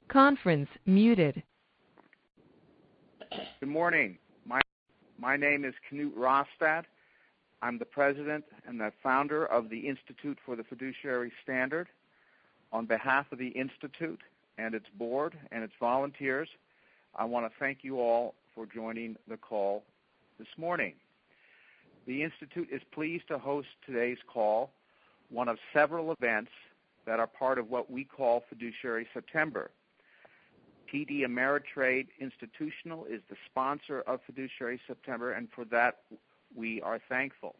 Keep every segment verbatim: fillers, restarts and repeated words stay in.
Conference muted. Good morning. My, my name is Knut Rostad. I'm the president and the founder of the Institute for the Fiduciary Standard. On behalf of the Institute and its board and its volunteers, I want to thank you all for joining the call this morning. The Institute is pleased to host today's call, one of several events that are part of what we call Fiduciary September. T D Ameritrade Institutional is the sponsor of Fiduciary September, and for that we are thankful.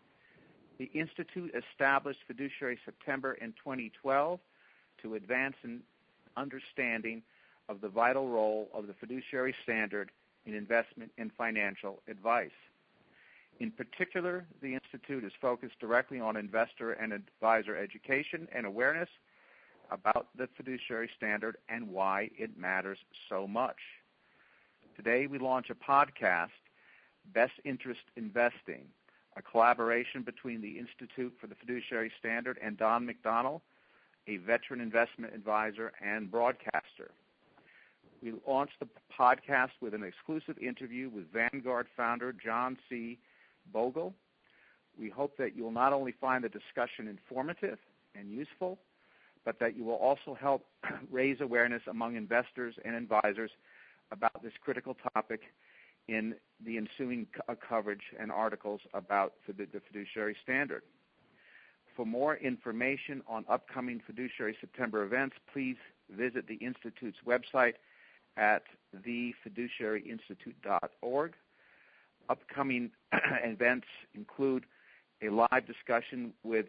The Institute established Fiduciary September in twenty twelve to advance an understanding of the vital role of the fiduciary standard in investment and financial advice. In particular, the Institute is focused directly on investor and advisor education and awareness about the fiduciary standard and why it matters so much. Today we launch a podcast, Best Interest Investing, a collaboration between the Institute for the Fiduciary Standard and Don McDonnell, a veteran investment advisor and broadcaster. We launched the podcast with an exclusive interview with Vanguard founder John C. Bogle. We hope that you will not only find the discussion informative and useful, but that you will also help raise awareness among investors and advisors about this critical topic in the ensuing co- coverage and articles about the, the fiduciary standard. For more information on upcoming Fiduciary September events, please visit the Institute's website at the fiduciary institute dot org. Upcoming events include a live discussion with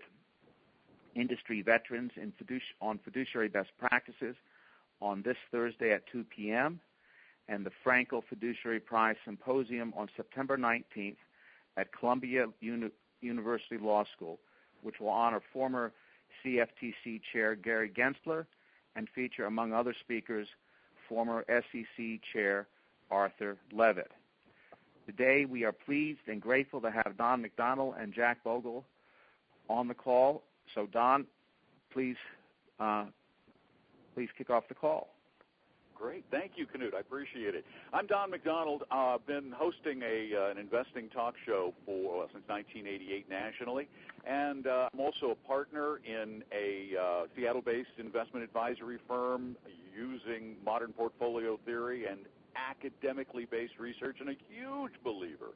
industry veterans in fiduci- on fiduciary best practices on this Thursday at two p.m., and the Frankel Fiduciary Prize Symposium on September nineteenth at Columbia Uni- University Law School, which will honor former C F T C Chair Gary Gensler and feature, among other speakers, former S E C Chair Arthur Levitt. Today, we are pleased and grateful to have Don McDonnell and Jack Bogle on the call. So, Don, please, uh, please kick off the call. Great. Thank you, Knut. I appreciate it. I'm Don McDonnell. I've uh, been hosting a uh, an investing talk show for well, since nineteen eighty-eight nationally, and uh, I'm also a partner in a uh, Seattle-based investment advisory firm using modern portfolio theory and academically based research, and a huge believer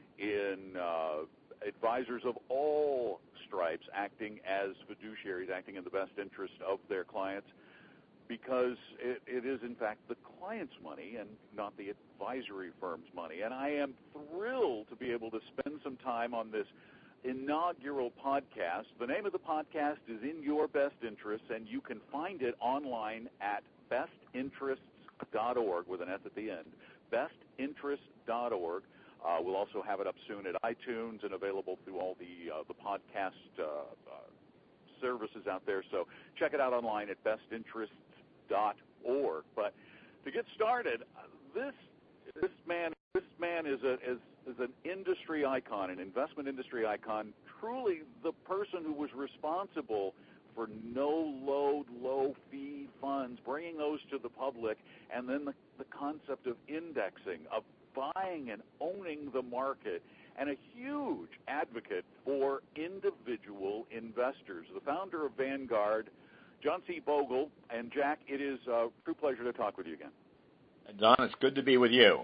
in uh, advisors of all stripes acting as fiduciaries, acting in the best interest of their clients, because it, it is, in fact, the client's money and not the advisory firm's money. And I am thrilled to be able to spend some time on this inaugural podcast. The name of the podcast is In Your Best Interests, and you can find it online at best interests dot org with an S at the end, best interests dot org. Uh, we'll also have it up soon at iTunes and available through all the uh, the podcast uh, uh, services out there. So check it out online at best interests dot org. But to get started, this this man this man is a is, is an industry icon, an investment industry icon. Truly, the person who was responsible for no-load, low-fee funds, bringing those to the public, and then the, the concept of indexing, of buying and owning the market, and a huge advocate for individual investors. The founder of Vanguard, John C. Bogle, and Jack, it is a true pleasure to talk with you again. Don, it's good to be with you.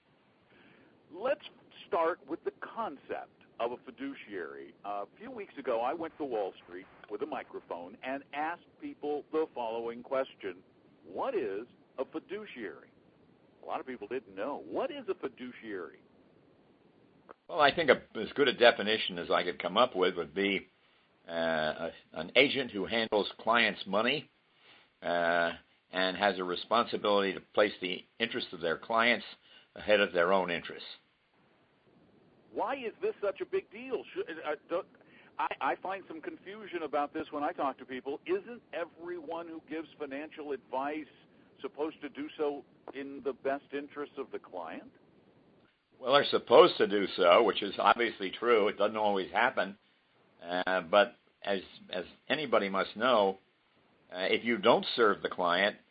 Let's start with the concept of a fiduciary. Uh, a few weeks ago, I went to Wall Street with a microphone and asked people the following question: what is a fiduciary? A lot of people didn't know. What is a fiduciary? Well, I think a, as good a definition as I could come up with would be uh, a, an agent who handles clients' money uh, and has a responsibility to place the interests of their clients ahead of their own interests. Why is this such a big deal? Should, uh, do, I, I find some confusion about this when I talk to people. Isn't everyone who gives financial advice supposed to do so in the best interests of the client? Well, they're supposed to do so, which is obviously true. It doesn't always happen. Uh, but as as anybody must know, uh, if you don't serve the client,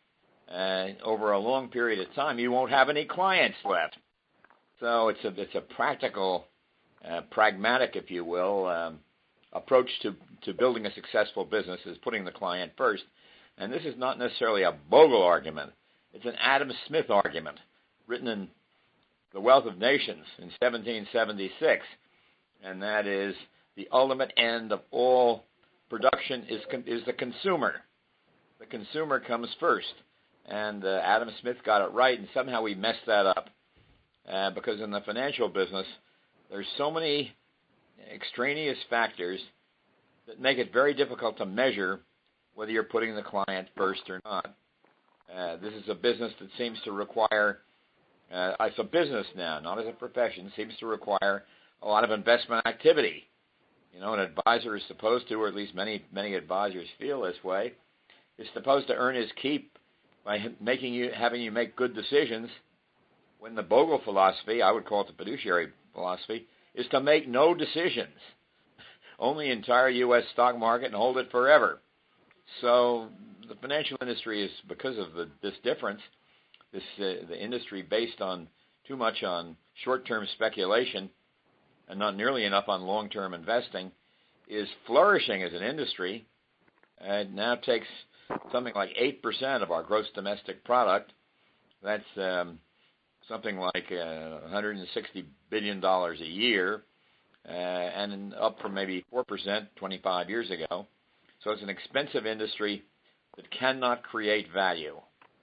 uh, over a long period of time, you won't have any clients left. So it's a it's a practical, uh, pragmatic, if you will, um, approach to, to building a successful business is putting the client first. And this is not necessarily a Bogle argument. It's an Adam Smith argument written in The Wealth of Nations in seventeen seventy-six. And that is the ultimate end of all production is is the consumer. The consumer comes first. And uh, Adam Smith got it right, and somehow we messed that up. Uh, because in the financial business, there's so many extraneous factors that make it very difficult to measure whether you're putting the client first or not. Uh, this is a business that seems to require, uh, it's a business now, not as a profession, seems to require a lot of investment activity. You know, an advisor is supposed to, or at least many many advisors feel this way, is supposed to earn his keep by making you, having you make good decisions. When the Bogle philosophy, I would call it the fiduciary philosophy, is to make no decisions. Own the entire U S stock market and hold it forever. So the financial industry is, because of the, this difference, this uh, the industry based on too much on short-term speculation and not nearly enough on long-term investing, is flourishing as an industry. It now takes something like eight percent of our gross domestic product. That's um, something like uh, one hundred sixty billion dollars a year, uh, and up from maybe four percent twenty-five years ago. So it's an expensive industry that cannot create value.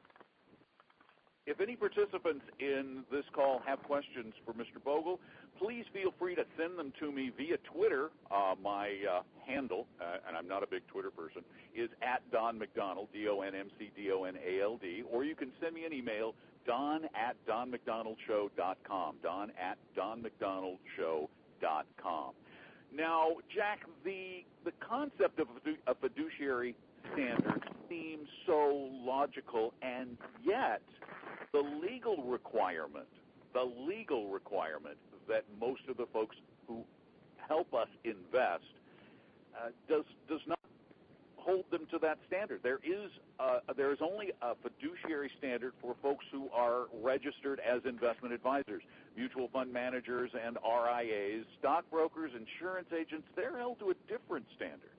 If any participants in this call have questions for Mister Bogle, please feel free to send them to me via Twitter. Uh, my uh, handle, uh, and I'm not a big Twitter person, is at Don McDonald, D O N M C D O N A L D, or you can send me an email, don at don mcdonald show dot com, don at don mcdonald show dot com. Now, Jack, the the concept of a fiduciary standard seems so logical, and yet the legal requirement, the legal requirement that most of the folks who help us invest uh, does does not hold them to that standard. There is uh, there is only a fiduciary standard for folks who are registered as investment advisors, mutual fund managers and R I As, stockbrokers, insurance agents. They're held to a different standard.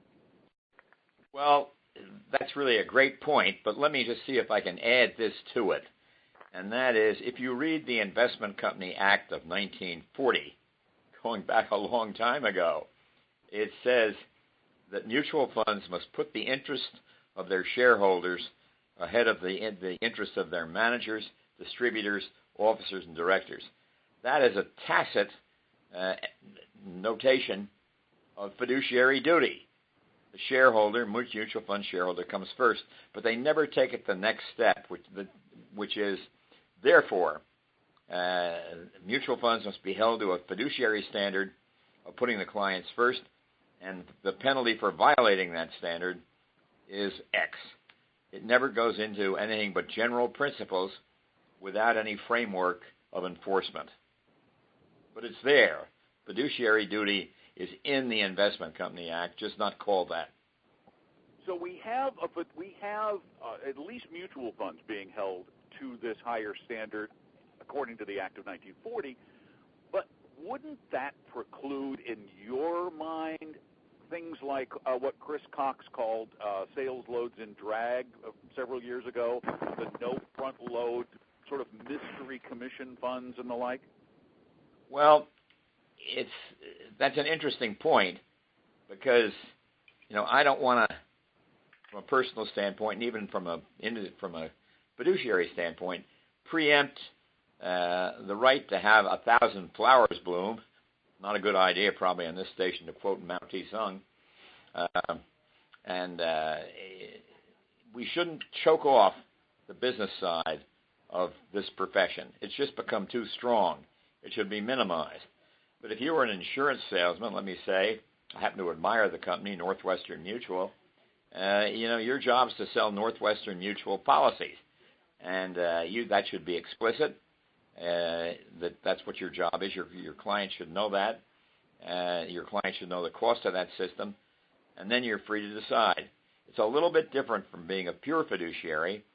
Well, that's really a great point, but let me just see if I can add this to it. And that is, if you read the Investment Company Act of nineteen forty, going back a long time ago, it says that mutual funds must put the interest of their shareholders ahead of the, the interest of their managers, distributors, officers, and directors. That is a tacit uh, notation of fiduciary duty. The shareholder, mutual fund shareholder, comes first, but they never take it the next step, which, the, which is, therefore, uh, mutual funds must be held to a fiduciary standard of putting the clients first, and the penalty for violating that standard is X. It never goes into anything but general principles without any framework of enforcement. But it's there. Fiduciary duty is in the Investment Company Act, just not called that. So we have a, we have uh, at least mutual funds being held to this higher standard, according to the Act of nineteen forty. But wouldn't that preclude, in your mind, things like uh, what Chris Cox called uh, sales loads in drag uh, several years ago, the no front load sort of mystery commission funds and the like? Well, it's that's an interesting point, because you know I don't want to, from a personal standpoint, and even from a from a fiduciary standpoint, preempt uh, the right to have a thousand flowers bloom. Not a good idea, probably, on this station, to quote Mao Tse-tung. Uh, and uh, we shouldn't choke off the business side of this profession. It's just become too strong. It should be minimized. But if you were an insurance salesman, let me say, I happen to admire the company, Northwestern Mutual, uh, you know, your job is to sell Northwestern Mutual policies. And uh, you that should be explicit. Uh, that that's what your job is. Your your client should know that. Uh, your client should know the cost of that system, and then you're free to decide. It's a little bit different from being a pure fiduciary,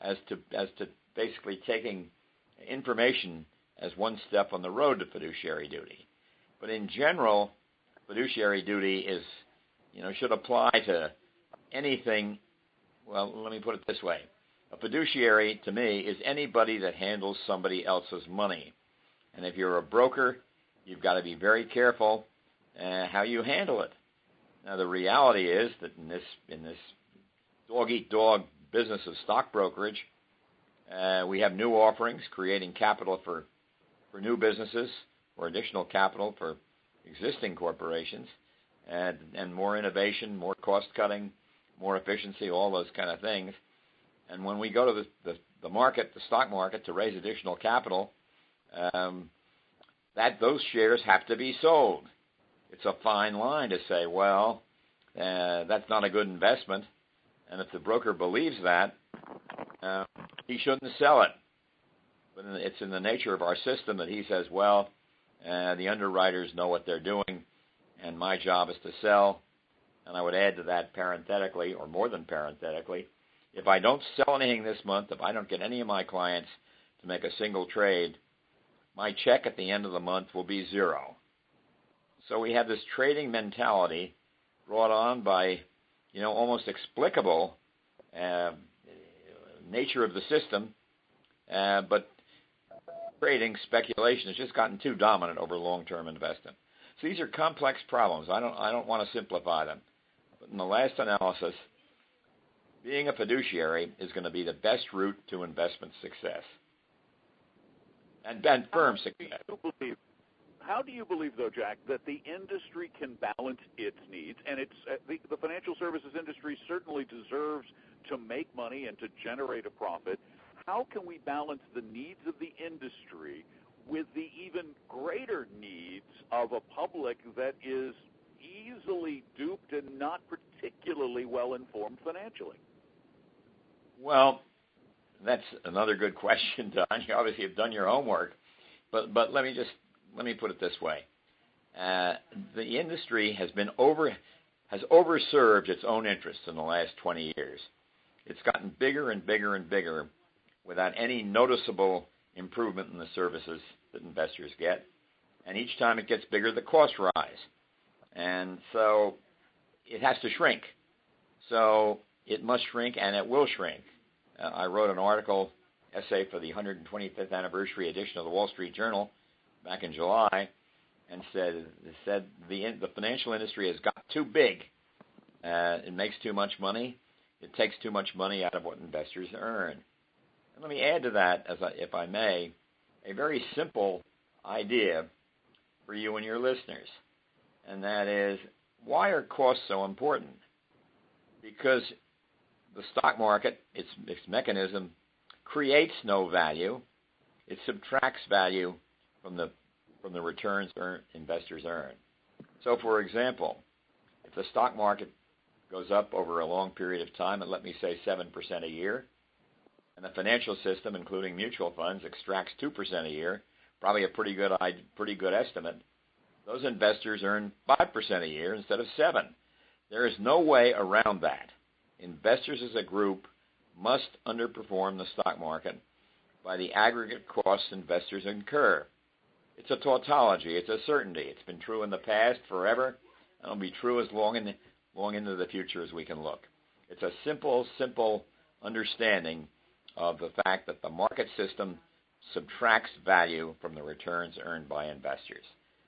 as to as to basically taking information as one step on the road to fiduciary duty. But in general, fiduciary duty is, you know, should apply to anything. Well, let me put it this way. A fiduciary, to me, is anybody that handles somebody else's money. And if you're a broker, you've got to be very careful uh, how you handle it. Now, the reality is that in this in this dog-eat-dog business of stock brokerage, uh, we have new offerings creating capital for, for new businesses or additional capital for existing corporations, and, and more innovation, more cost-cutting, more efficiency, all those kind of things. And when we go to the, the, the market, the stock market, to raise additional capital, um, that those shares have to be sold. It's a fine line to say, well, uh, that's not a good investment, and if the broker believes that, uh, he shouldn't sell it. But it's in the nature of our system that he says, well, uh, the underwriters know what they're doing, and my job is to sell. And I would add to that parenthetically, or more than parenthetically, if I don't sell anything this month, if I don't get any of my clients to make a single trade, my check at the end of the month will be zero. So we have this trading mentality brought on by, you know, almost explicable uh, nature of the system, uh, but trading, speculation has just gotten too dominant over long-term investment. So these are complex problems. I don't, I don't want to simplify them. But in the last analysis, being a fiduciary is going to be the best route to investment success and, and firm success. How do you believe, though, Jack, that the industry can balance its needs? And it's uh, the, the financial services industry certainly deserves to make money and to generate a profit. How can we balance the needs of the industry with the even greater needs of a public that is easily duped and not particularly well informed financially? Well, that's another good question, Don. You obviously have done your homework, but but let me just let me put it this way: uh, the industry has been over has overserved its own interests in the last twenty years. It's gotten bigger and bigger and bigger without any noticeable improvement in the services that investors get, and each time it gets bigger, the costs rise, and so it has to shrink. So it must shrink, and it will shrink. Uh, I wrote an article, essay for the one hundred twenty-fifth anniversary edition of the Wall Street Journal back in July, and said said the the financial industry has got too big. Uh, it makes too much money. It takes too much money out of what investors earn. And let me add to that, as I, if I may, a very simple idea for you and your listeners, and that is, why are costs so important? Because the stock market, its, its mechanism, creates no value. It subtracts value from the from the returns earn, investors earn. So, for example, if the stock market goes up over a long period of time, and let me say seven percent a year, and the financial system, including mutual funds, extracts two percent a year, probably a pretty good pretty good estimate, those investors earn five percent a year instead of seven. There is no way around that. Investors as a group must underperform the stock market by the aggregate costs investors incur. It's a tautology. It's a certainty. It's been true in the past forever, and it'll be true as long, in, long into the future as we can look. It's a simple, simple understanding of the fact that the market system subtracts value from the returns earned by investors.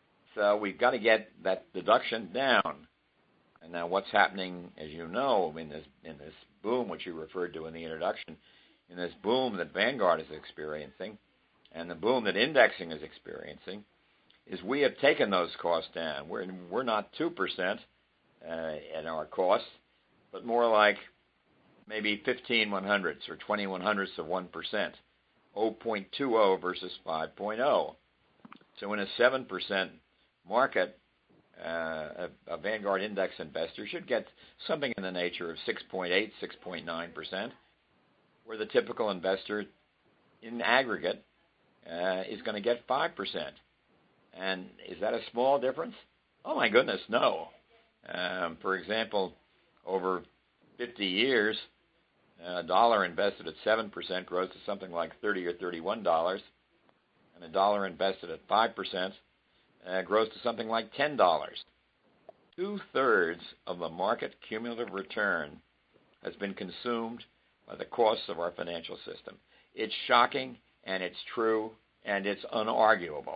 So we've got to get that deduction down. And now what's happening, as you know, in this in this boom, which you referred to in the introduction, in this boom that Vanguard is experiencing, and the boom that indexing is experiencing, is we have taken those costs down. We're we're not two percent uh, in our costs, but more like maybe fifteen one hundredths or twenty one hundredths of one percent, zero point two zero versus five point zero. So in a seven percent market, Uh, a, a Vanguard index investor should get something in the nature of six point eight, six point nine percent, where the typical investor in aggregate uh, is going to get five percent. And is that a small difference? Oh, my goodness, no. Um, for example, over fifty years, A dollar invested at seven percent grows to something like thirty or thirty-one dollars, and a dollar invested at five percent uh, grows to something like ten dollars. Two-thirds of the market cumulative return has been consumed by the costs of our financial system. It's shocking, and it's true, and it's unarguable.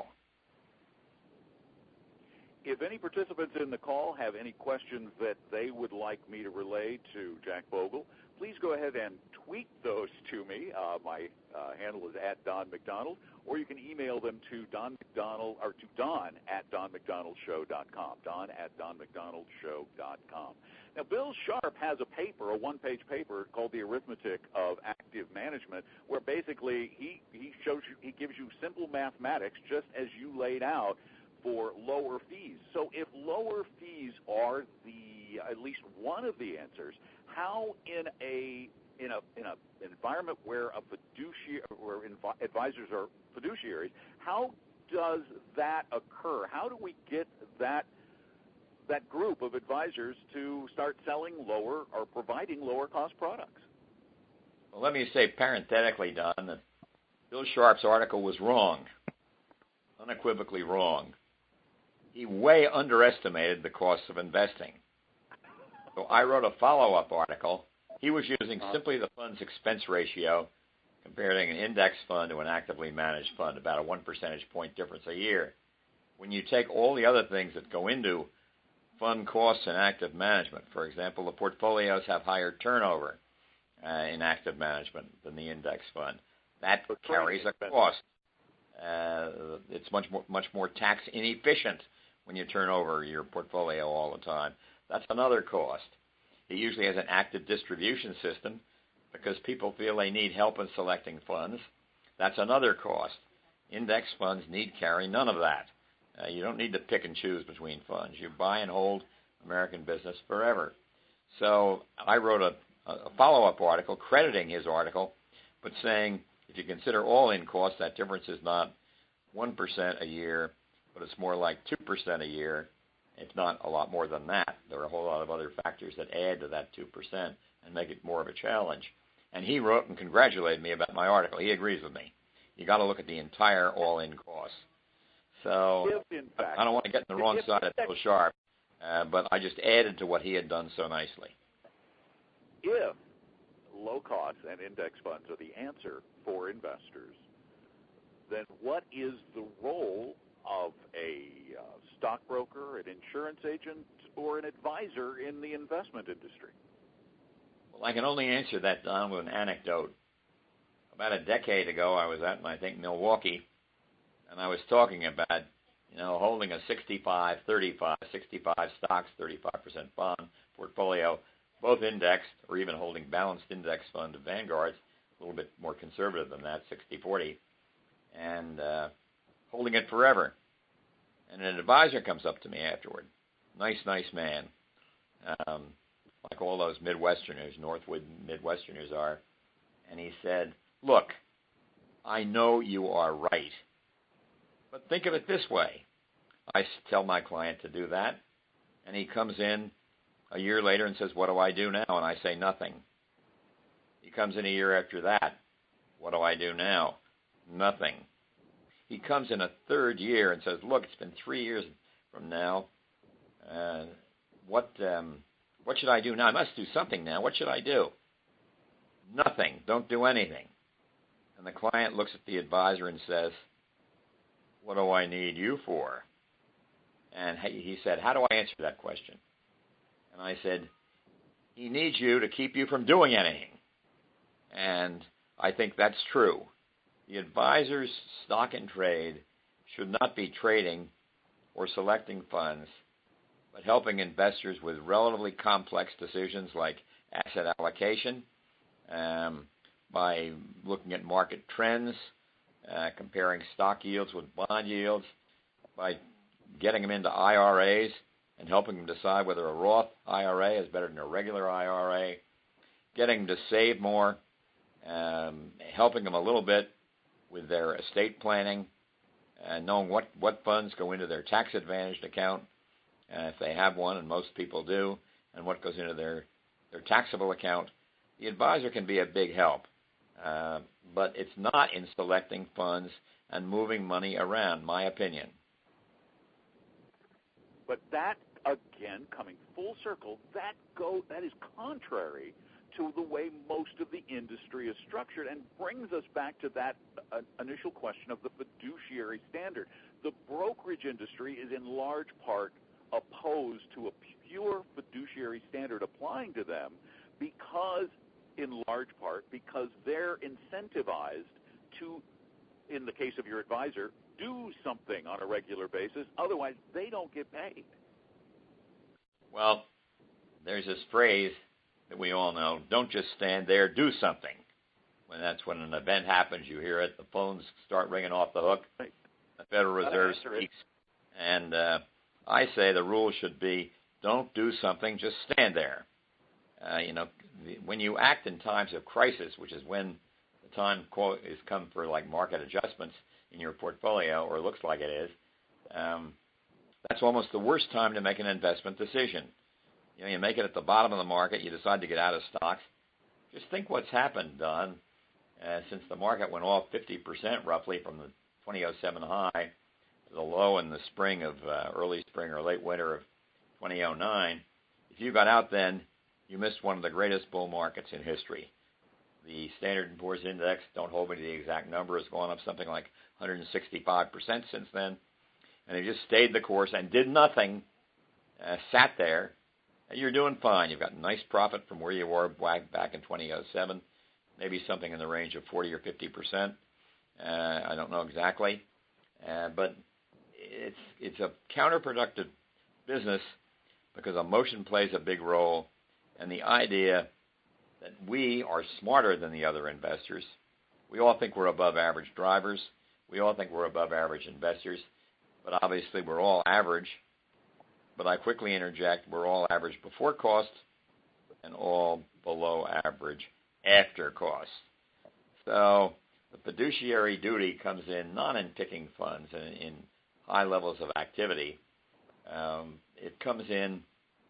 If any participants in the call have any questions that they would like me to relay to Jack Bogle, please go ahead and tweet those to me. Uh, my uh, handle is at Don McDonald, or you can email them to Don McDonald or to Don at Don McDonald Show dot com. Don at Don McDonald Show dot com. Now, Bill Sharp has a paper, a one-page paper called "The Arithmetic of Active Management," where basically he he shows you, he gives you simple mathematics, just as you laid out, for lower fees. So if lower fees are the at least one of the answers, how in a in a in a environment where a fiduciary where inv- advisors are fiduciaries, how does that occur? How do we get that that group of advisors to start selling lower or providing lower cost products? Well, let me say parenthetically, Don, that Bill Sharp's article was wrong, unequivocally wrong. He way underestimated the costs of investing. So I wrote a follow-up article. He was using simply the fund's expense ratio, comparing an index fund to an actively managed fund, about a one percentage point difference a year. When you take all the other things that go into fund costs and active management, for example, the portfolios have higher turnover uh, in active management than the index fund. That carries a cost. Uh, it's much more, much more tax inefficient when you turn over your portfolio all the time. That's another cost. It usually has an active distribution system because people feel they need help in selecting funds. That's another cost. Index funds need carry none of that. Uh, you don't need to pick and choose between funds. You buy and hold American business forever. So I wrote a, a follow-up article crediting his article, but saying if you consider all-in costs, that difference is not one percent a year, but it's more like two percent a year. It's not a lot more than that. There are a whole lot of other factors that add to that two percent and make it more of a challenge. And he wrote and congratulated me about my article. He agrees with me. You got to look at the entire all-in costs. So if, in fact, I don't want to get on the wrong if, side of Bill Sharp, uh, but I just added to what he had done so nicely. If low cost and index funds are the answer for investors, then what is the role of a uh, stockbroker, an insurance agent, or an advisor in the investment industry? Well, I can only answer that, Don, with an anecdote. About a decade ago, I was out in, I think, Milwaukee, and I was talking about, you know, holding a sixty-five thirty-five, sixty-five stocks, thirty-five percent bond portfolio, both indexed, or even holding balanced index fund of Vanguard's, a little bit more conservative than that, sixty forty, and uh, holding it forever. And an advisor comes up to me afterward, nice, nice man, um, like all those Midwesterners, Northwood Midwesterners are, and he said, look, I know you are right, but think of it this way. I tell my client to do that, and he comes in a year later and says, what do I do now? And I say nothing. He comes in a year after that. What do I do now? Nothing. He comes in a third year and says, look, it's been three years from now. Uh, what um, what should I do now? I must do something now. What should I do? Nothing. Don't do anything. And the client looks at the advisor and says, what do I need you for? And he said, how do I answer that question? And I said, he needs you to keep you from doing anything. And I think that's true. The advisor's stock and trade should not be trading or selecting funds, but helping investors with relatively complex decisions like asset allocation, um, by looking at market trends, uh, comparing stock yields with bond yields, by getting them into I R As and helping them decide whether a Roth I R A is better than a regular I R A, getting them to save more, um, helping them a little bit with their estate planning, and knowing what, what funds go into their tax-advantaged account, uh, if they have one, and most people do, and what goes into their, their taxable account. the advisor can be a big help, uh, but it's not in selecting funds and moving money around, my opinion. But that, again, coming full circle, that go that is contrary to the way most of the industry is structured, and brings us back to that uh, initial question of the fiduciary standard. The brokerage industry is in large part opposed to a pure fiduciary standard applying to them because, in large part, because they're incentivized to, in the case of your advisor, do something on a regular basis. Otherwise, they don't get paid. Well, there's this phrase that we all know, don't just stand there, do something. When that's when an event happens, you hear it, the phones start ringing off the hook, right. The Federal Reserve speaks, and uh, I say the rule should be, don't do something, just stand there. Uh, you know, the, when you act in times of crisis, which is when the time quote is come for like market adjustments in your portfolio, or looks like it is, um, that's almost the worst time to make an investment decision. You know, you make it at the bottom of the market, you decide to get out of stocks. Just think what's happened, Don, uh, since the market went off fifty percent roughly from the twenty oh seven high to the low in the spring of, uh, early spring or late winter of twenty oh nine. If you got out then, you missed one of the greatest bull markets in history. The Standard and Poor's Index, don't hold me to the exact number, has gone up something like one hundred sixty-five percent since then. And they just stayed the course and did nothing, uh, sat there. You're doing fine. You've got a nice profit from where you were back in twenty oh seven, maybe something in the range of forty or fifty percent. Uh, I don't know exactly. Uh, but it's it's a counterproductive business because emotion plays a big role, and the idea that we are smarter than the other investors. We all think we're above average drivers. We all think we're above average investors, but obviously we're all average. But I quickly interject, we're all average before cost and all below average after cost. So the fiduciary duty comes in not in picking funds and in high levels of activity. Um, it comes in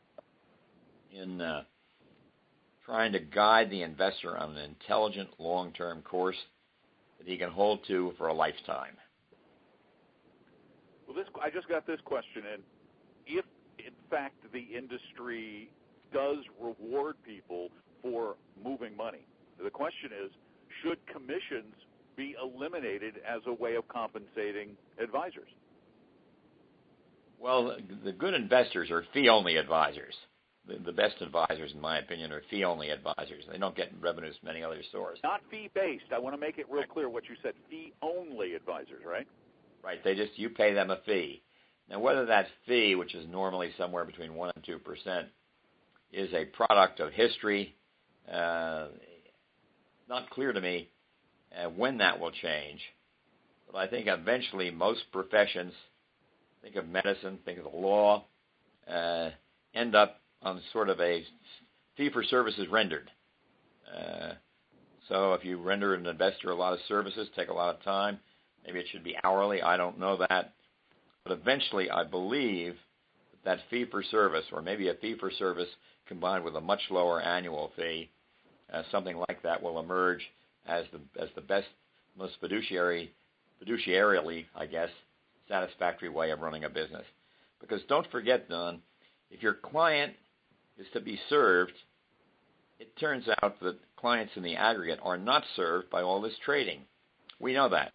in uh, trying to guide the investor on an intelligent long-term course that he can hold to for a lifetime. Well, this I just got this question in. If, in fact, the industry does reward people for moving money, the question is, should commissions be eliminated as a way of compensating advisors? Well, the good investors are fee-only advisors. The, the best advisors, in my opinion, are fee-only advisors. They don't get revenues from many other sources. Not fee-based. I want to make it real clear what you said. Fee-only advisors, right? Right. They just, you pay them a fee. Now, whether that fee, which is normally somewhere between one and two percent, is a product of history, uh, not clear to me uh, when that will change. But I think eventually most professions, think of medicine, think of the law, uh, end up on sort of a fee for services rendered. Uh, so if you render an investor a lot of services, take a lot of time, maybe it should be hourly. I don't know that. But eventually, I believe that, that fee for service, or maybe a fee for service combined with a much lower annual fee, uh, something like that will emerge as the as the best, most fiduciary, fiduciarily, I guess, satisfactory way of running a business. Because don't forget, Don, if your client is to be served, it turns out that clients in the aggregate are not served by all this trading. We know that.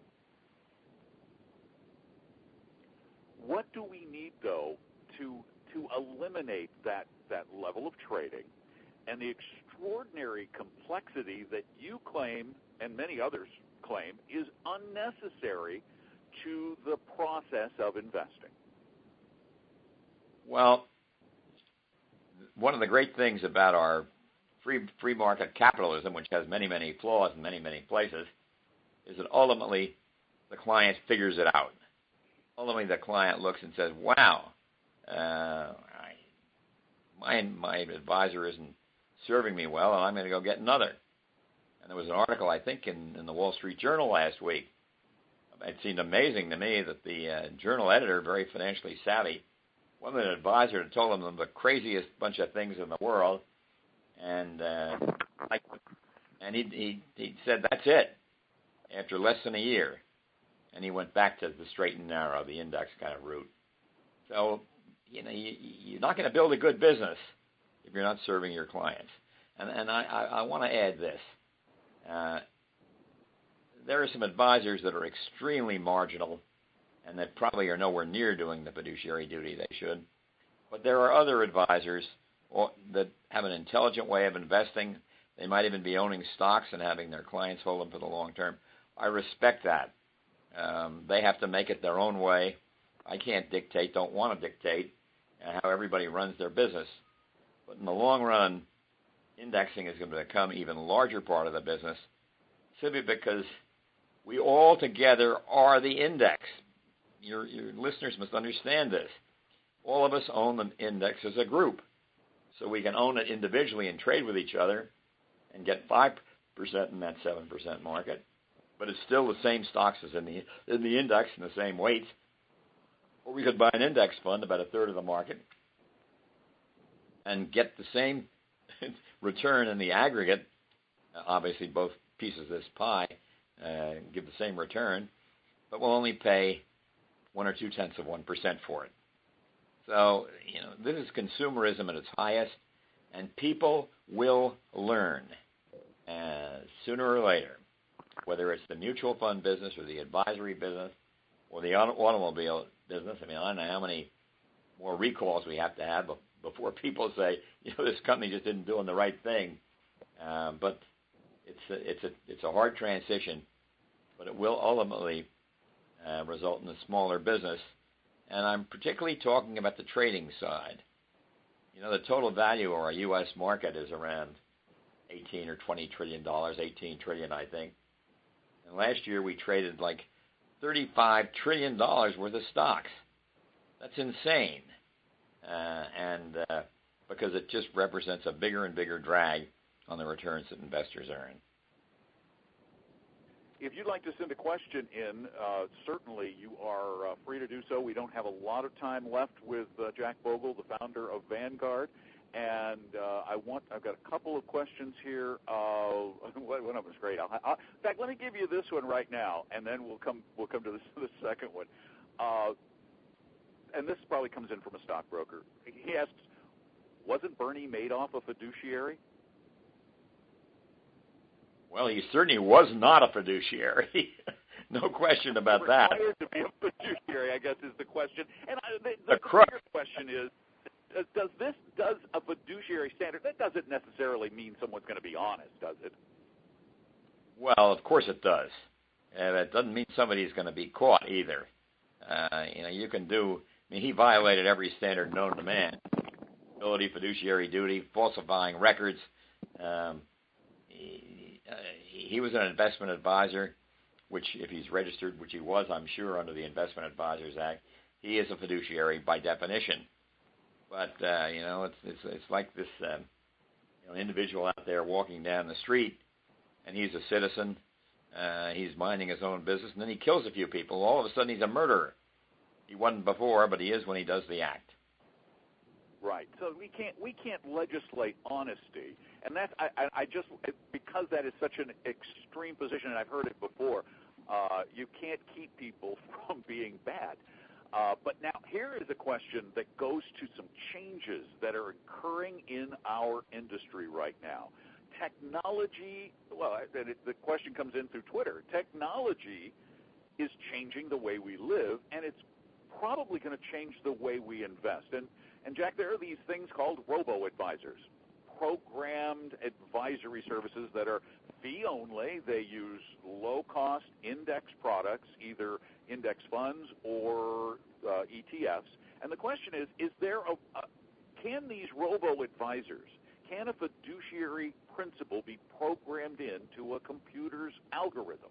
What do we need, though, to to eliminate that, that level of trading and the extraordinary complexity that you claim and many others claim is unnecessary to the process of investing? Well, one of the great things about our free free market capitalism, which has many, many flaws in many, many places, is that ultimately the client figures it out. Ultimately, the client looks and says, wow, uh, I, my, my advisor isn't serving me well, and I'm going to go get another. And there was an article, I think, in, in the Wall Street Journal last week. It seemed amazing to me that the uh, journal editor, very financially savvy, wanted an advisor to tell them the craziest bunch of things in the world, and uh, like, and he he he said that's it after less than a year, and he went back to the straight and narrow, the index kind of route. So, you know, you, you're not going to build a good business if you're not serving your clients. And and I I, I want to add this. Uh, there are some advisors that are extremely marginal and that probably are nowhere near doing the fiduciary duty they should. But there are other advisors that have an intelligent way of investing. They might even be owning stocks and having their clients hold them for the long term. I respect that. Um, they have to make it their own way. I can't dictate, don't want to dictate how everybody runs their business. But in the long run, indexing is going to become an even larger part of the business simply because we all together are the index. Your, your listeners must understand this. All of us own the index as a group. So we can own it individually and trade with each other and get five percent in that seven percent market. But it's still the same stocks as in the, in the index and the same weights. Or we could buy an index fund, about a third of the market, and get the same return in the aggregate. Obviously, both pieces of this pie uh, give the same return, but we'll only pay one or two tenths of one percent for it. So, you know, this is consumerism at its highest, and people will learn uh, sooner or later, whether it's the mutual fund business or the advisory business or the auto- automobile business. I mean, I don't know how many more recalls we have to have before people say, you know, this company just isn't doing the right thing. Uh, but it's a, it's a it's a hard transition, but it will ultimately uh, result in a smaller business. And I'm particularly talking about the trading side. You know, the total value of our U S market is around eighteen or twenty trillion dollars, eighteen trillion, I think. And last year we traded like thirty-five trillion dollars worth of stocks. That's insane. Uh, and uh, because it just represents a bigger and bigger drag on the returns that investors earn. If you'd like to send a question in, uh, certainly you are uh, free to do so. We don't have a lot of time left with uh, Jack Bogle, the founder of Vanguard, and uh, I want I've got a couple of questions here. Uh, one of them is great. I'll, I'll, in fact, let me give you this one right now, and then we'll come we'll come to the, the second one. Uh, and this probably comes in from a stockbroker. He asks, "Wasn't Bernie Madoff a fiduciary?" Well, he certainly was not a fiduciary. No question about that. Required to be a fiduciary, I guess, is the question. And I, the, the, the, the crux. bigger question is, does this, does a fiduciary standard, that doesn't necessarily mean someone's going to be honest, does it? Well, of course it does. And it doesn't mean somebody's going to be caught either. Uh, you know, you can do, I mean, he violated every standard known to man. Ability, fiduciary duty, falsifying records. Um, he, Uh, he was an investment advisor, which if he's registered, which he was, I'm sure, under the Investment Advisors Act, he is a fiduciary by definition. But, uh, you know, it's, it's it's like this um, you know, individual out there walking down the street, and he's a citizen, uh, he's minding his own business, and then he kills a few people. All of a sudden he's a murderer. He wasn't before, but he is when he does the act. Right. So we can't we can't legislate honesty, and that's I, I, I just because that is such an extreme position, and I've heard it before. Uh, you can't keep people from being bad. Uh, but now here is a question that goes to some changes that are occurring in our industry right now. Technology. Well, and it, the question comes in through Twitter. Technology is changing the way we live, and it's probably going to change the way we invest. And And, Jack, there are these things called robo-advisors, programmed advisory services that are fee-only. They use low-cost index products, either index funds or uh, E T Fs. And the question is, is there a, a can these robo-advisors, can a fiduciary principle be programmed into a computer's algorithm?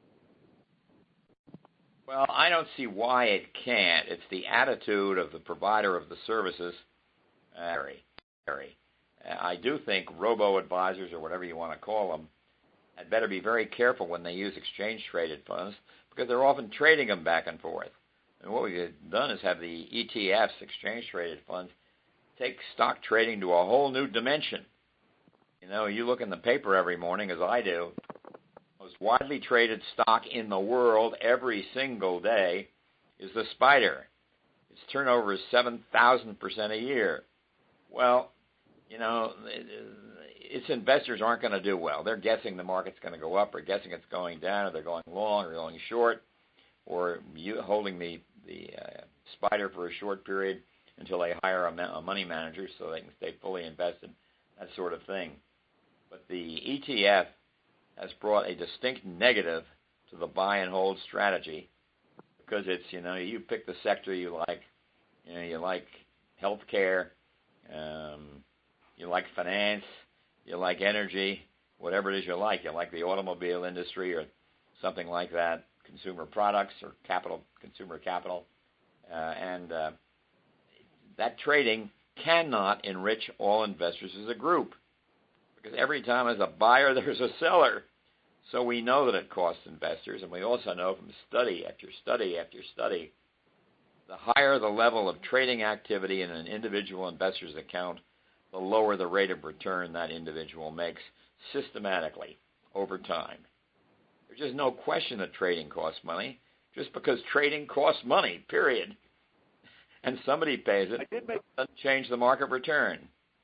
Well, I don't see why it can't. It's the attitude of the provider of the services. Uh, I do think robo-advisors, or whatever you want to call them, had better be very careful when they use exchange-traded funds because they're often trading them back and forth. And what we've done is have the E T Fs, exchange-traded funds, take stock trading to a whole new dimension. You know, you look in the paper every morning, as I do, most widely traded stock in the world every single day is the SPDR. Its turnover is seven thousand percent a year. Well, you know, its investors aren't going to do well. They're guessing the market's going to go up, or guessing it's going down, or they're going long, or going short, or you holding the, the uh, SPDR for a short period until they hire a, a money manager so they can stay fully invested, that sort of thing. But the E T F has brought a distinct negative to the buy and hold strategy because it's, you know, you pick the sector you like. You know, you like healthcare, um, you like finance, you like energy, whatever it is you like. You like the automobile industry or something like that, consumer products or capital, consumer capital. Uh, and uh, that trading cannot enrich all investors as a group because every time there's a buyer, there's a seller. So we know that it costs investors, and we also know from study after study after study, the higher the level of trading activity in an individual investor's account, the lower the rate of return that individual makes systematically over time. There's just no question that trading costs money, just because trading costs money, period. And somebody pays it, I did make, doesn't change the market return.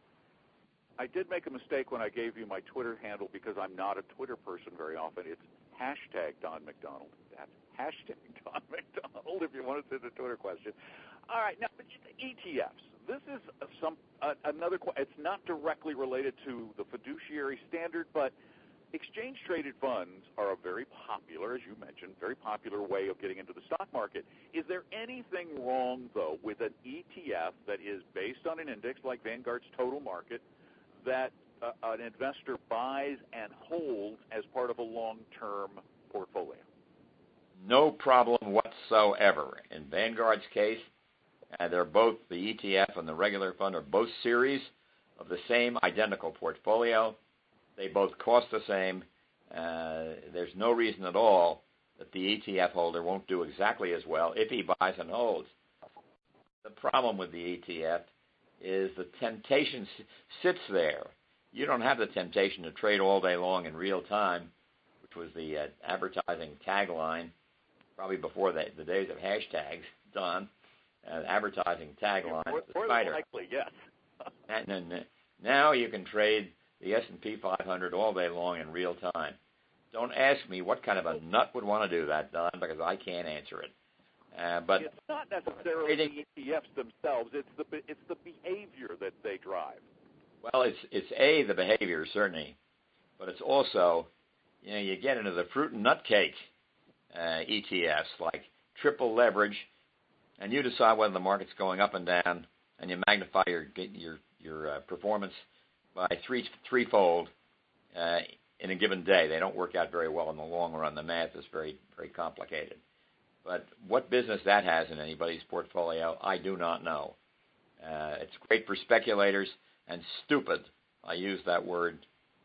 I did make a mistake when I gave you my Twitter handle because I'm not a Twitter person very often. It's hashtag Don McDonald. That's hashtag Don McDonald if you want to send a Twitter question. All right, now, but E T Fs. This is some uh, another. It's not directly related to the fiduciary standard, but exchange-traded funds are a very popular, as you mentioned, very popular way of getting into the stock market. Is there anything wrong, though, with an E T F that is based on an index like Vanguard's total market that uh, an investor buys and holds as part of a long-term portfolio? No problem whatsoever. In Vanguard's case, uh, they're both, the E T F and the regular fund are both series of the same identical portfolio. They both cost the same. Uh, there's no reason at all that the E T F holder won't do exactly as well if he buys and holds. The problem with the E T F is the temptation sits there. You don't have the temptation to trade all day long in real time, which was the uh, advertising tagline, probably before the, the days of hashtags, Don, uh, advertising tagline. More, the more than likely, yes. and, and now you can trade the S and P five hundred all day long in real time. Don't ask me what kind of a nut would want to do that, Don, because I can't answer it. Uh, but it's not necessarily the E T Fs themselves. It's the it's the behavior that they drive. Well, it's it's a the behavior certainly, but it's also, you know, you get into the fruit and nut cake uh, E T Fs like triple leverage, and you decide whether the market's going up and down, and you magnify your your your uh, performance by three threefold uh, in a given day. They don't work out very well in the long run. The math is very very complicated. But what business that has in anybody's portfolio, I do not know. Uh, it's great for speculators and stupid. I use that word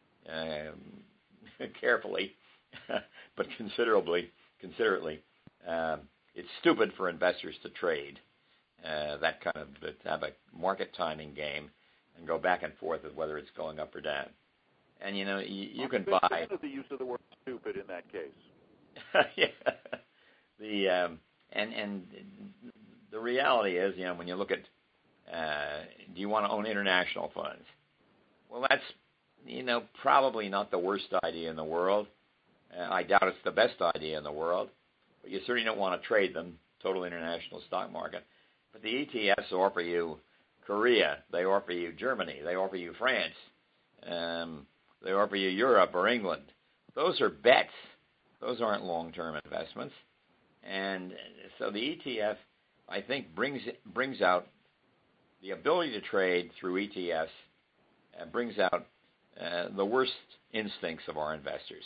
um, carefully, but considerably, considerately. Um, it's stupid for investors to trade uh, that kind of, to have a market timing game and go back and forth with whether it's going up or down. And, you know, you, you can buy. The use of the word stupid in that case. Yeah. The um, and and the reality is, you know, when you look at, uh, do you want to own international funds? Well, that's, you know, probably not the worst idea in the world. Uh, I doubt it's the best idea in the world, but you certainly don't want to trade them. Total international stock market. But the E T Fs offer you Korea, they offer you Germany, they offer you France, um, they offer you Europe or England. Those are bets. Those aren't long-term investments. And so the E T F, I think, brings brings out the ability to trade through E T Fs and brings out uh, the worst instincts of our investors.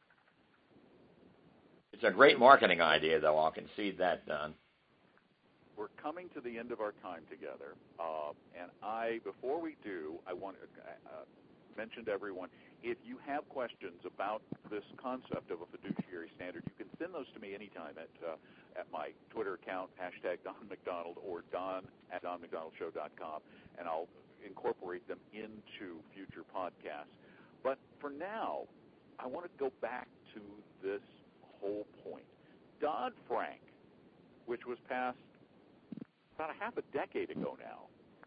It's a great marketing idea, though. I'll concede that, Don. We're coming to the end of our time together, uh, and I, before we do, I want to uh, mention to everyone, if you have questions about this concept of a fiduciary standard, you can send those to me anytime at uh, at my Twitter account, hashtag Don McDonald, or Don at Don McDonald Show dot com, and I'll incorporate them into future podcasts. But for now, I want to go back to this whole point. Dodd-Frank, which was passed about a half a decade ago now,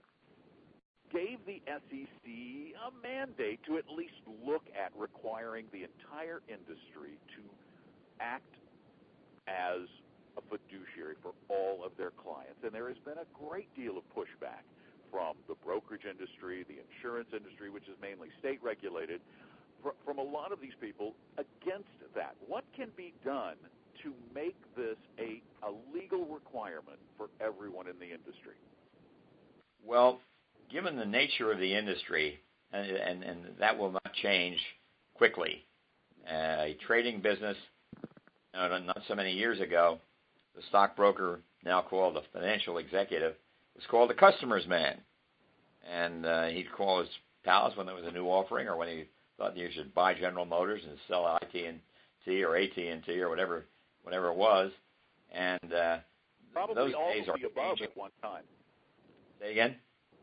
gave the S E C a mandate to at least look at requiring the entire industry to act as a fiduciary for all of their clients. And there has been a great deal of pushback from the brokerage industry, the insurance industry, which is mainly state regulated, from a lot of these people against that. What can be done to make this a, a legal requirement for everyone in the industry? Well, given the nature of the industry, and, and, and that will not change quickly, uh, a trading business, uh, not so many years ago, the stockbroker, now called a financial executive, was called a customer's man. And uh, he'd call his pals when there was a new offering or when he thought you should buy General Motors and sell I T and T or A T and T or whatever whatever it was. And uh, probably those all days of are the above changing. At one time. Say again?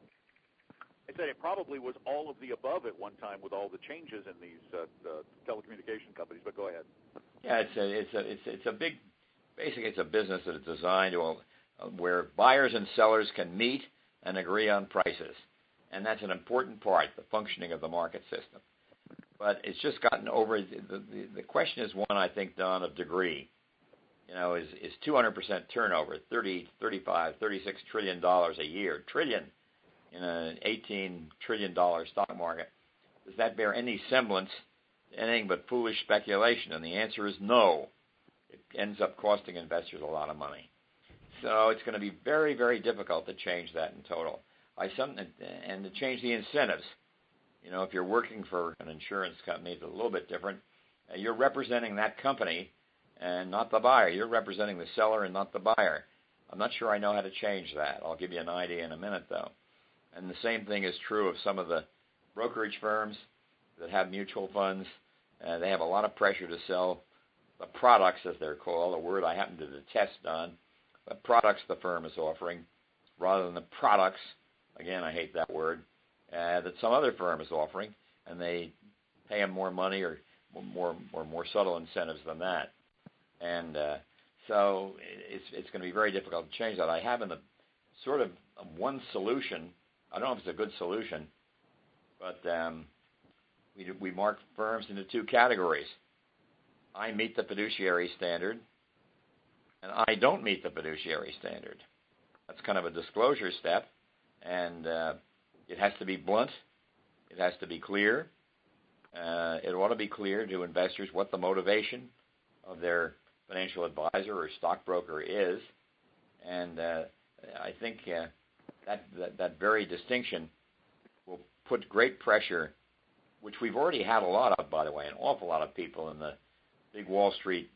I said it probably was all of the above at one time with all the changes in these uh, uh, telecommunication companies, but go ahead. Yeah, it's a, it's a, it's, it's a big, basically it's a business that is designed to, uh, where buyers and sellers can meet and agree on prices. And that's an important part, the functioning of the market system. But it's just gotten over, the, the, the question is one, I think, Don, of degree. You know, is, is two hundred percent turnover, thirty, thirty-five, thirty-six trillion dollars a year, trillion in an eighteen trillion dollars stock market, does that bear any semblance to anything but foolish speculation? And the answer is no. It ends up costing investors a lot of money. So it's going to be very, very difficult to change that in total. I some, and to change the incentives. You know, if you're working for an insurance company, it's a little bit different. Uh, you're representing that company and not the buyer. You're representing the seller and not the buyer. I'm not sure I know how to change that. I'll give you an idea in a minute, though. And the same thing is true of some of the brokerage firms that have mutual funds. Uh, they have a lot of pressure to sell the products, as they're called, a word I happen to detest, Don, the products the firm is offering, rather than the products, again, I hate that word, uh, that some other firm is offering, and they pay them more money or more or more subtle incentives than that. And uh, so it's it's going to be very difficult to change that. I have in the sort of one solution. I don't know if it's a good solution, but um, we we mark firms into two categories. I meet the fiduciary standard, and I don't meet the fiduciary standard. That's kind of a disclosure step, and uh, it has to be blunt. It has to be clear. Uh, it ought to be clear to investors what the motivation of their financial advisor or stockbroker is, and uh, I think uh, that, that that very distinction will put great pressure, which we've already had a lot of, by the way, an awful lot of people in the big Wall Street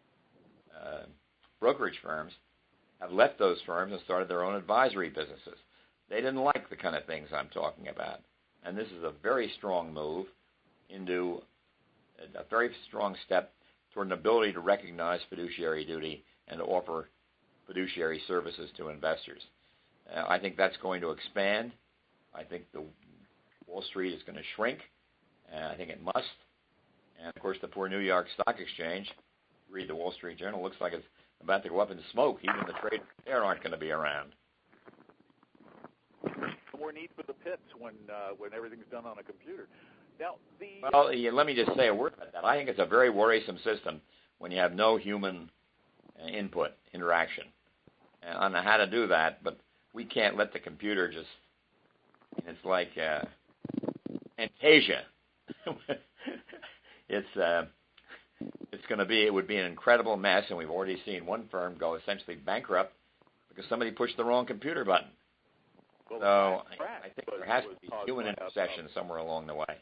uh, brokerage firms have left those firms and started their own advisory businesses. They didn't like the kind of things I'm talking about, and this is a very strong move into a very strong step toward an ability to recognize fiduciary duty and to offer fiduciary services to investors. Uh, I think that's going to expand. I think the Wall Street is going to shrink, and I think it must. And, of course, the poor New York Stock Exchange, read the Wall Street Journal, looks like it's about to go up in smoke. Even the traders there aren't going to be around. No more need for the pits when uh, when everything's done on a computer. Now, the well, yeah, let me just say a word about that. I think it's a very worrisome system when you have no human uh, input, interaction. And I don't know how to do that, but we can't let the computer just, it's like uh, Fantasia. it's uh, it's going to be, it would be an incredible mess, and we've already seen one firm go essentially bankrupt because somebody pushed the wrong computer button. well, So I, I think was, there has to be human by intercession somewhere along the way.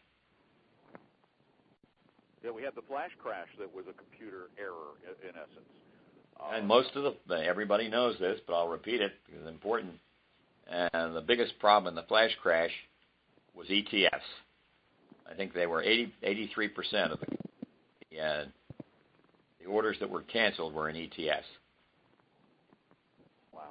Yeah, we had the flash crash that was a computer error, in, in essence. Um, And most of the, everybody knows this, but I'll repeat it because it's important. And the biggest problem in the flash crash was E T Fs. I think they were eighty, eighty-three percent of the, the, uh, the orders that were canceled were in E T Fs. Wow.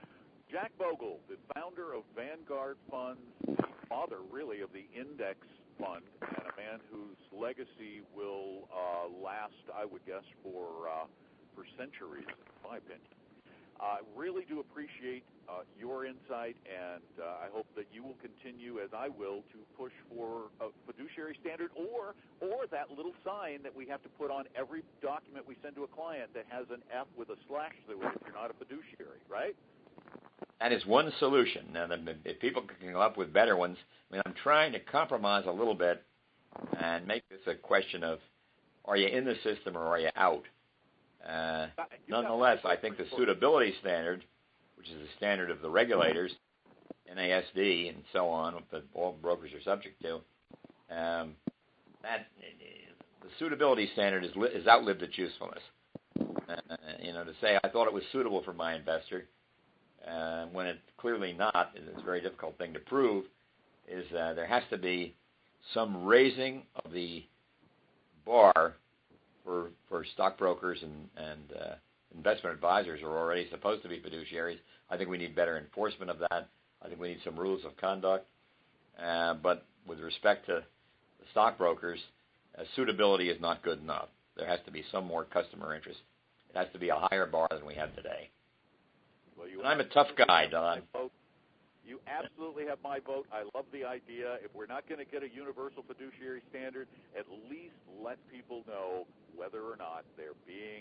Jack Bogle, the founder of Vanguard Funds, the father, really, of the index fund and a man whose legacy will uh, last, I would guess, for uh, for centuries, in my opinion. I uh, really do appreciate uh, your insight, and uh, I hope that you will continue, as I will, to push for a fiduciary standard or or that little sign that we have to put on every document we send to a client that has an F with a slash through it if you're not a fiduciary, right? That is one solution. Now, if people can come up with better ones, I mean, I'm trying to compromise a little bit and make this a question of, are you in the system or are you out? Uh, nonetheless, I think the suitability standard, which is the standard of the regulators, N A S D and so on, that all brokers are subject to, um, that the suitability standard is, is outlived its usefulness. Uh, you know, to say I thought it was suitable for my investor, uh, when it's clearly not, it's a very difficult thing to prove, is uh, there has to be some raising of the bar for for stockbrokers and, and uh, investment advisors who are already supposed to be fiduciaries. I think we need better enforcement of that. I think we need some rules of conduct. Uh, but with respect to the stockbrokers, uh, suitability is not good enough. There has to be some more customer interest. It has to be a higher bar than we have today. Well, you and I'm a tough guy, Don. You absolutely have my vote. I love the idea. If we're not going to get a universal fiduciary standard, at least let people know whether or not they're being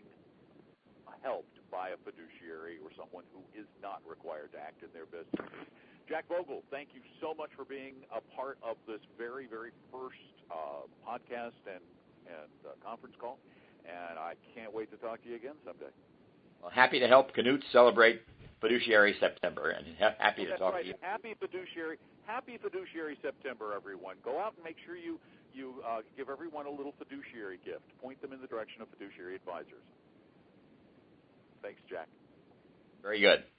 helped by a fiduciary or someone who is not required to act in their business. Jack Bogle, thank you so much for being a part of this very, very first uh, podcast and, and uh, conference call, and I can't wait to talk to you again someday. Well, happy to help Canute celebrate Fiduciary September, and happy oh, to talk right. to you. Happy Fiduciary, Happy Fiduciary September, everyone. Go out and make sure you, you uh, give everyone a little fiduciary gift. Point them in the direction of fiduciary advisors. Thanks, Jack. Very good.